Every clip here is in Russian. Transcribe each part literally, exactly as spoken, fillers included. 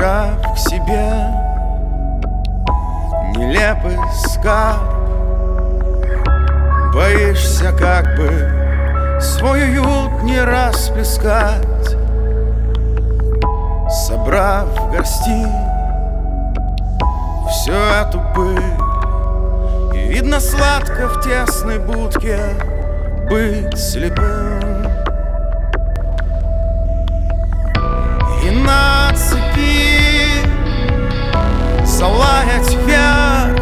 прижав к себе нелепый скарб, боишься как бы свой уют не расплескать. Собрав в горсти всю эту пыль, и видно сладко в тесной будке быть слепым. И на цепи залаять вверх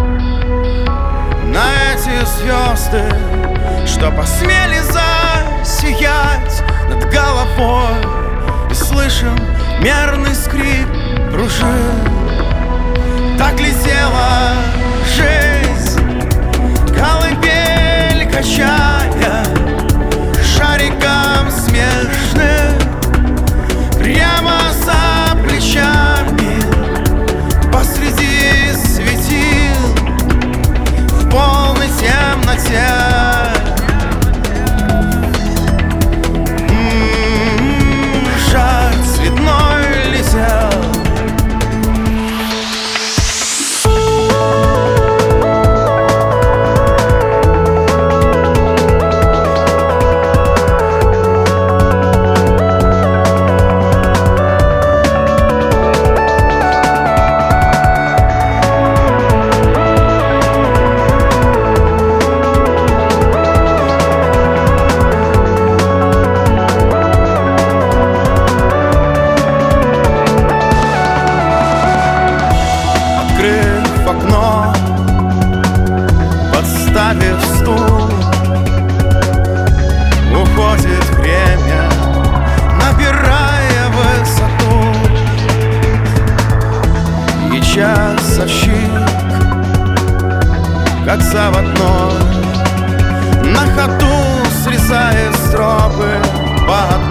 на эти звезды, что посмели засиять над головой, и слышим мерный скрип пружин. Так летела жизнь, колыбель качая шариком смешным прямо за плечами посреди светил в полной темноте. М-м-м, шар цветной летел. Открыв окно, подставив стул, уходит время, набирая высоту. И часовщик, как заводной, на ходу срезает стропы по одной.